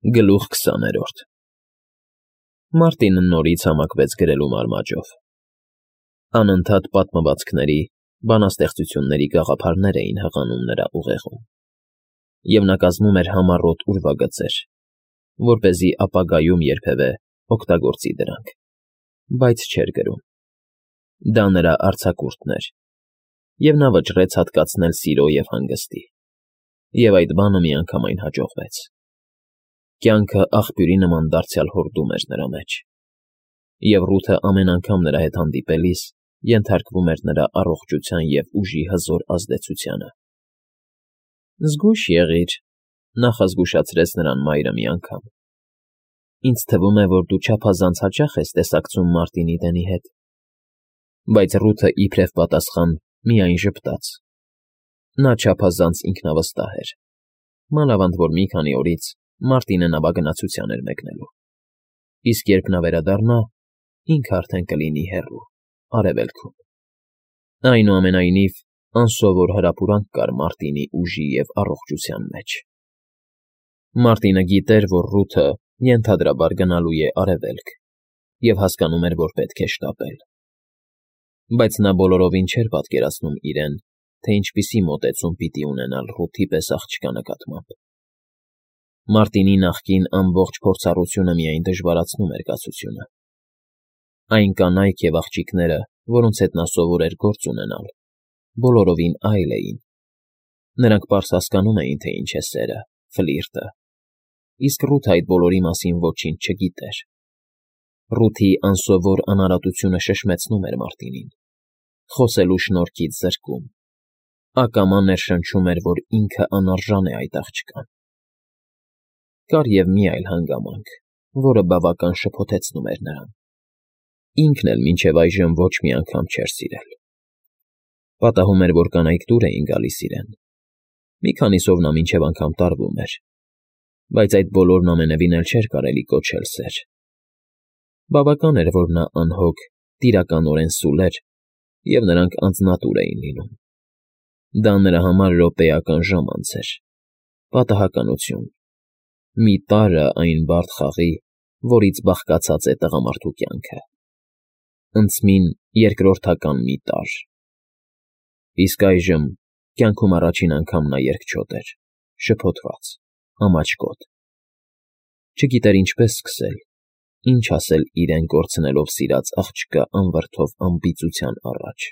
Գլուխ 20-րդ Մարտինը նորից համակվեց գրելու մարմաճով։ Անընդհատ պատմվածքների, բանաստեղծությունների գաղափարներ էին հղանում նրա ուղեղում, և նա կազմում էր համառոտ ուրվագծեր, որպեսզի ապագայում երբևէ օգտագործի դրանք, բայց չէր գրում։ Դա նրա արձակուրդն էր, և նա վճռեց հատկացնել սիրո և հանգստի, և այդ բանը միանգամայն հաջողվեց։ Կյանքը աղբյուրի նման դարձյալ հորդում էր նրա մեջ, և Ռութը ամեն անգամ նրա հետ հանդիպելիս ենթարկվում էր նրա առողջության և ուժի հզոր ազդեցությանը։ «Զգույշ եղիր,֊ նախազգուշացրեց նրան մայրը մի անգամ,֊ ինձ թվում է, որ դու չափազանց հաճախ ես տեսակցում Մարտինի Դենի հետ»։ Բայց Ռութը իբրև պատասխան միայն ժպտաց։ Նա չափազանց ինքնավստահ էր, մանավանդ որ մի քանի օրից Մարտինը նավագնացության էր մեկնելու, իսկ երբ նա վերադառնա, ինքը արդեն կլինի հեռու, արևելքում։ Այնուամենայնիվ, անսովոր հրապուրանք կար Մարտինի ուժի և առողջության մեջ։ Մարտինը գիտեր, որ Ռութը ենթադրաբար գնալու է արևելք, և հասկանում էր, որ պետք է շտապել։ Բայց նա բոլորովին չէր պատկերացնում իրեն, թե ինչպիսի մոտեցում պիտի ունենալ Ռութի պես աղջկա նկատմամբ։ Մարտինի նախկին ամբողջ փորձառությունը միայն դժվարացնում էր կացությունը։ Այն կանայք և աղջիկները, որոնց հետ նա սովոր էր գործ ունենալ, բոլորովին այլ էին։ Նրանք պարզ հասկանում էին, թե ինչ է սերը, ֆլիրտը, իսկ Ռութը այդ բոլորի մասին ոչինչ չգիտեր։ Ռութի անսովոր անարատությունը շշմեցնում էր Մարտինին, խոսելու շնորհքից զրկում, ակամա ներշնչում էր, որ ինքը անարժան է այդ աղջկան։ Կար և մի այլ հանգամանք, որը բավական շփոթեցնում էր նրան։ Ինքն էլ մինչև այժմ ոչ մի անգամ չէր սիրել։ Պատահում էր, որ կանայք դուր էին գալիս իրեն։ Մի քանիսով նա մինչև անգամ տարվում էր, բայց այդ բոլորն ամենևին էլ չէր կարելի կոչել սեր։ Բավական էր, որ նա անհոգ, տիրականորեն սուլեր, և նրանք անձնատուր էին լինում։ Դա նրա համար րոպեական ժամանց էր, պատահականություն, մի տարր այն բարդ խաղի, որից բաղկացած է տղամարդու կյանքը։ Ընծմին երկրորդական մի տարր։ Իսկ այժմ կյանքում առաջին անգամ նա երկչոտ էր, շփոթված, ամաչկոտ։ Չգիտեր ինչպես սկսել, ինչ ասել իրեն կորցնելով սիրած աղջկա անվրդով անբիծության առաջ։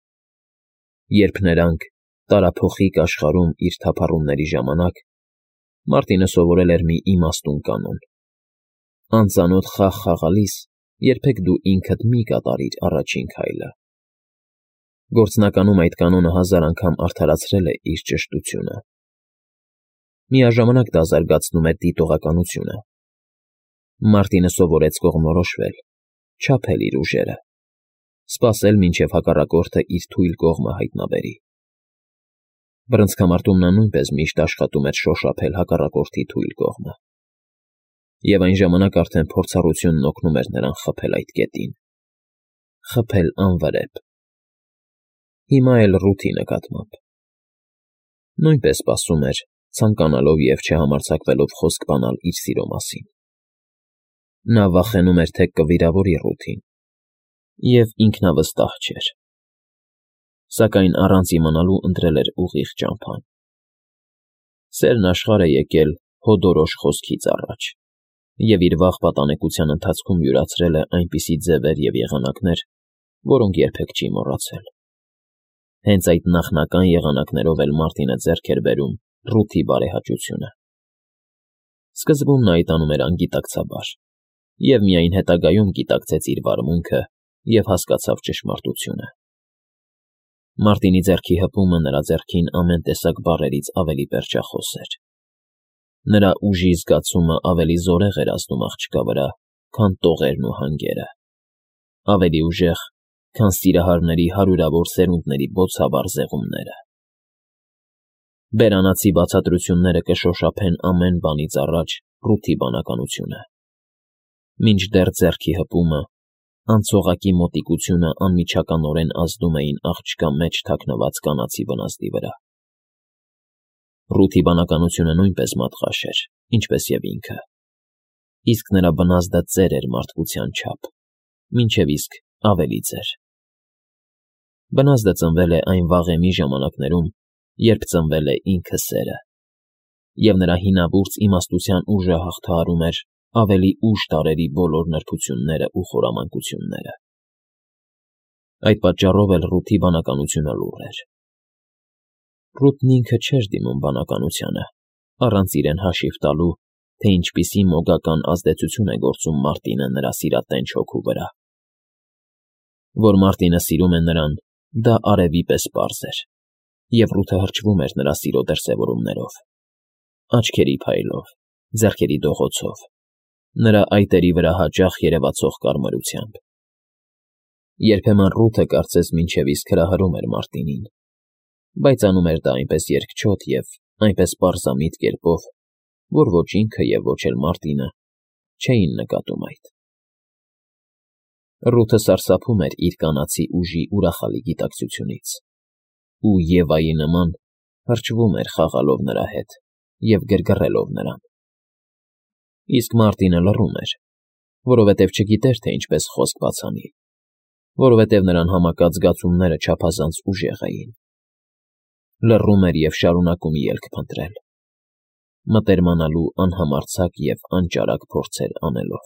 Երբ նրանք տարափոխիկ աշխարհում իր թափառումների ժամանակ, Մարտինը սովորել էր մի իմաստուն կանոն. անծանոթ խաղ խաղալիս երբեք դու ինքդ մի կատարիր առաջին քայլը։ Գործնականում այդ կանոնը 1000 անգամ արդարացրել է իր ճշտությունը։ Միաժամանակ դա զարգացնում էր դիտողականությունը։ Մարտինը սովորեց կողմնորոշվել, չափել իր ուժերը, սպասել, մինչև հակառակորդը իր թույլ կողմը հայտնաբերի։ Բռնցքամարտում նա նույնպես միշտ աշխատում էր շոշափել հակառակորդի թույլ կողմը։ Եվ այն ժամանակ արդեն փորձառությունն օգնում էր նրան խփել այդ կետին, խփել անվրեպ։ Հիմա էլ Ռութի նկատմամբ։ Նույնպես սպասում էր, ցանկանալով և չհամարձակվելով խոսք բանալ իր սիրո մասին։ Նա վախենում էր, թե կվիրավորի Ռութին, և ինքնավստահ չէր։ Սակայն առանց իմանալու ընտրել էր ուղիղ ճամփան։ Սերն աշխարհ է եկել հոդորոշ խոսքից առաջ, և իր վաղ պատանեկության ընթացքում յուրացրել է այնպիսի ձևեր և եղանակներ, որոնք երբեք չի մոռացել։ Հենց այդ նախնական եղանակներով էլ Մարտինը ձեռք էր բերում Ռութի բարեհաճությունը։ Սկզբում նա այդ անում էր անգիտակցաբար, և միայն հետագայում գիտակցեց իր վարմունքը և հասկացավ ճշմարտությունը։ Մարտինի ձեռքի հպումը նրա ձեռքին ամեն տեսակ բառերից ավելի պերճախոս էր։ Նրա ուժի զգացումը ավելի զորեղ էր ազդում աղջկա վրա, քան տողերն ու հանգերը, ավելի ուժեղ, քան սիրահարների հարյուրավոր սերունդների բոցավառ զեղումները։ Բերանացի բացատրությունները կշոշափեն ամեն բանից առաջ Ռութի բանականությունը։ Մինչդեռ ձեռքի հպումը, անցողակի մոտիկությունը անմիջականորեն ազդում էին աղջկա մեջ թաքնված կանացի վնասդի վրա։ Ռութի բանականությունը նույնպես մատղաշ էր, ինչպես և ինքը։ իսկ նրա բնազդը ծեր էր մարդկության չափ, մինչև իսկ ավելի ծեր։ Բնազդը ծնվել է այն վաղեմի ժամանակներում, երբ ծնվել է ինքը սերը, և նրա հինավուրց իմաստության ուժը հաղթահարում էր ավելի ուշ տարրերի բոլոր նրբությունները ու խորամանկությունները։ Այդ պատճառով էլ Ռութի բանականությունը լուռ էր։ Ռութն ինքը չէր դիմում բանականությանը, առանց իրեն հաշիվ տալու, թե ինչպիսի մոգական ազդեցություն է գործում Մարտինը նրա սիրատենչ հոգու վրա։ Որ Մարտինը սիրում է նրան, դա արևի պես պարզ էր, և Ռութը հրճվում էր նրա սիրո դրսևորումներով, աչքերի փայլով, ձեռքերի դողոցով, նրա այտերի վրա հաճախ երևացող կարմրությամբ։ Երբեմն Ռութը կարծես մինչև իսկ հրահրում էր Մարտինին, բայց անում էր դա այնպես երկչոտ և այնպես պարզամիտ կերպով, որ ոչ ինքը և ոչ էլ Մարտինը չէին նկատում այդ։ Ռութը սարսափում էր իր կանացի ուժի ուրախալի գիտակցությունից ու Եվայի նման հրճվում էր խաղալով նրա հետ և գրգռելով նրան։ Իսկ Մարտինը լռում էր, որովհետև չգիտեր, թե ինչպես խոսք բացանի, որովհետև նրան համակած զգացումները չափազանց ուժեղ էին։ Լռում էր և շարունակում ելք փնտրել, մտերմանալու անհամարձակ և անճարակ փորձեր անելով։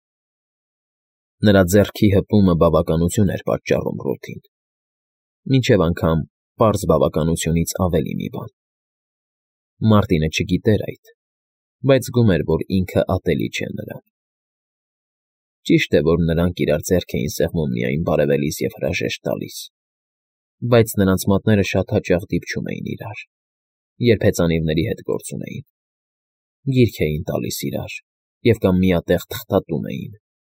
Նրա ձեռքի հպումը բավականություն էր պատճառում Ռութին, մինչև անգամ պարզ բավականությունից ավելի մի բան։ Մարտինը չգիտեր այդ, բայց զգում էր, որ ինքը ատելի չէ նրան։ Ճիշտ է, որ նրանք իրար ձեռք էին սեղմում միայն բարևելիս և հրաժեշտ տալիս, բայց նրանց մատները շատ հաճախ դիպչում էին իրար, երբ հեծանիվների հետ գործ ունեին, գիրք էին տալիս իրար և կամ միատեղ թղթատում էին։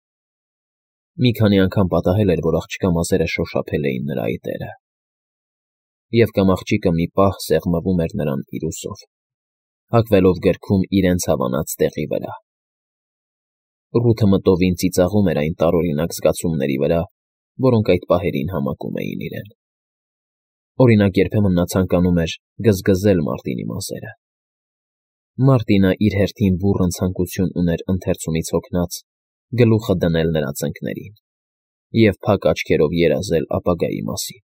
Մի քանի անգամ պատահել էր, որ աղջկա մազերը շոշափել էին նրա այտերը, և կամ աղջիկը մի պահ սեղմվում էր նրան իր ուսով, հագվելով գրքում իրենց հավանած տեղի վրա։ Ռութը մտովին ծիծաղում էր այն տարօրինակ զգացումների վրա, որոնք այդ պահերին համակում էին իրեն։ Օրինակ, երբեմն նա ցանկանում էր գզգզել Մարտինի մազերը։ Մարտինը իր հերթին բուռն ցանկություն ուներ ընթերցումից հոգնած գլուխը դնել նրա ծնկներին և փակ աչքերով երազել ապագայի մասին։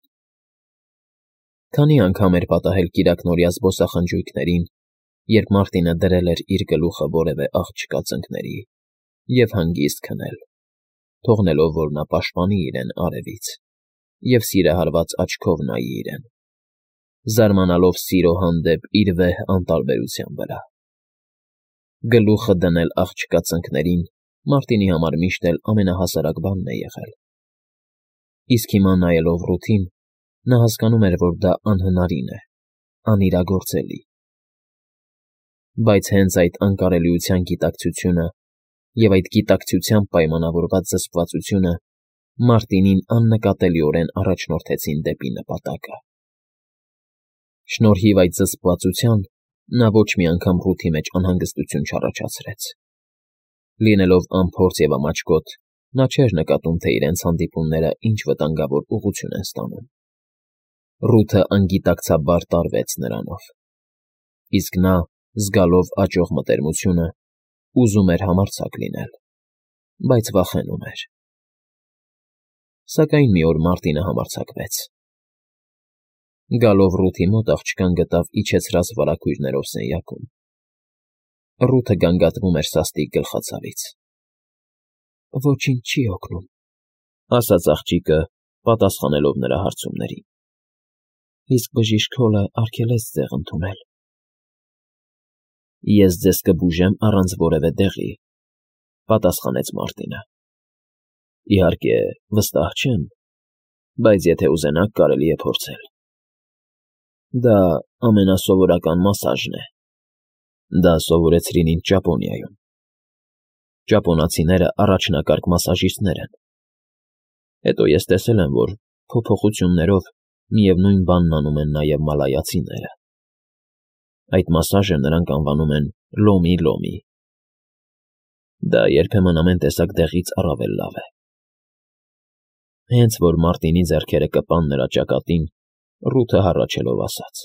Քանի անգամ էր պատահել կիրակնօրյա զբոսախնջույքներին, երբ Մարտինը դրել էր իր գլուխը որևէ աղջկա ծնկների և հանգիստ քնել, թողնելով, որ նա պաշտպանի իրեն արևից և սիրահարված աչքով նայի իրեն, զարմանալով սիրո հանդեպ իր վեհ անտարբերության վրա։ Գլուխը դնել աղջկա ծնկներին Մարտինի համար միշտ էլ ամենահասարակ բանն է եղել։ Իսկ հիմա նայելով Ռութին, նա հասկանում էր, որ դա անհնարին է, անիրագործելի։ Բայց հենց այդ անկարելիության գիտակցությունը և այդ գիտակցությամբ պայմանավորված զսպվածությունը Մարտինին աննկատելիորեն առաջնորդեցին դեպի նպատակը։ Շնորհիվ այդ զսպվածության նա ոչ մի անգամ Ռութի մեջ անհանգստություն չառաջացրեց։ Լինելով անփորձ և ամաչկոտ, նա չէր նկատում, թե իրենց հանդիպումները ինչ վտանգավոր ուղղություն են ստանում։ Ռութը անգիտակցաբար տարվեց նրանով, իսկ նա, զգալով աճող մտերմությունը, ուզում էր համարձակ լինել, բայց վախենում էր։ Սակայն մի օր Մարտինը համարձակվեց։ Գալով Ռութի մոտ աղջկան գտավ իջեցրած վարագույրներով սենյակում։ Ռութը գանգատվում էր սաստիկ գլխացավից։ «Ոչինչ չի օգնում», ասաց աղջիկը, պատասխանելով նրա հարցումներին։ «Իսկ բժիշկ Հոլը արգելեց ձեղ ընդունել»։ «Ես ձեզ կբուժեմ առանց որևէ դեղի», պատասխանեց Մարտինը։ «Իհարկե, վստահ չեմ, բայց եթե ուզենաք, կարելի է փորձել։ Դա ամենասովորական մասաժն է։ Դա սովորեցրին ինձ Ճապոնիայում։ Ճապոնացիները առաջնակարգ մասաժիստներ են։ Հետո ես տեսել եմ, որ փոփոխություններով միևնույն բանն անում են նաև մալայացիները։ Այդ մասաժը նրանք անվանում են լոմի։ Դա երբեմն ամեն տեսակ դեղից առավել լավ է»։ Հենց որ Մարտինի ձեռքերը կպան նրա ճակատին, Ռութը հառաչելով ասաց.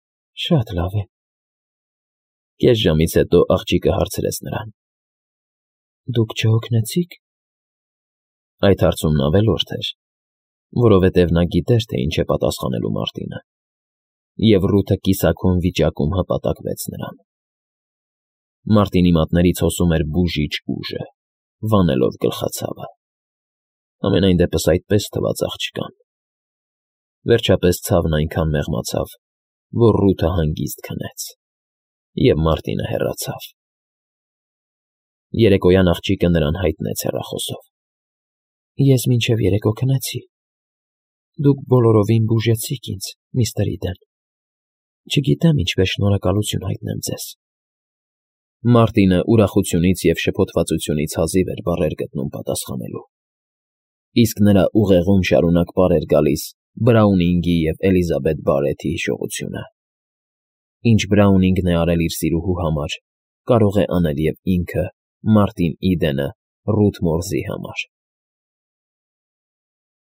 «Շատ լավ է»։ Կես ժամից հետո աղջիկը հարցրեց նրան. Դուք չհոգնեցի՞ք։ Այդ հարցումն ավելորդ էր, որովհետև նա գիտեր, թե ինչ է պատասխանելու Մարտինը, և Ռութը կիսաքուն վիճակում հպատակվեց նրան։ Մարտինի մատներից հոսում էր բուժիչ ուժը, վանելով գլխացավը։ Համենայն դեպս այդպես թվաց աղջկան։ Վերջապես ցավն այնքան մեղմացավ, որ Ռութը հանգիստ քնեց, և Մարտինը հեռացավ։ Երեկոյան աղջիկը նրան հայտնեց հեռախոսով. Ես մինչև երեկո քնեցի։ Դուք բոլորովին բուժեցիք ինձ, միստր Իդեն։ Չգիտեմ ինչպես շնորհակալություն հայտնեմ ձեզ։ Մարտինը ուրախությունից և շփոթվածությունից հազիվ էր բառեր գտնում պատասխանելու։ Իսկ նրա ուղեղում շարունակ պար էր գալիս Բրաունինգի և Էլիզաբեթ Բարեթի հիշողությունը։ Ինչ Բրաունինգն է արել իր սիրուհու համար, կարող է անել և ինքը, Մարտին Իդենը, Ռութ Մորզի համար։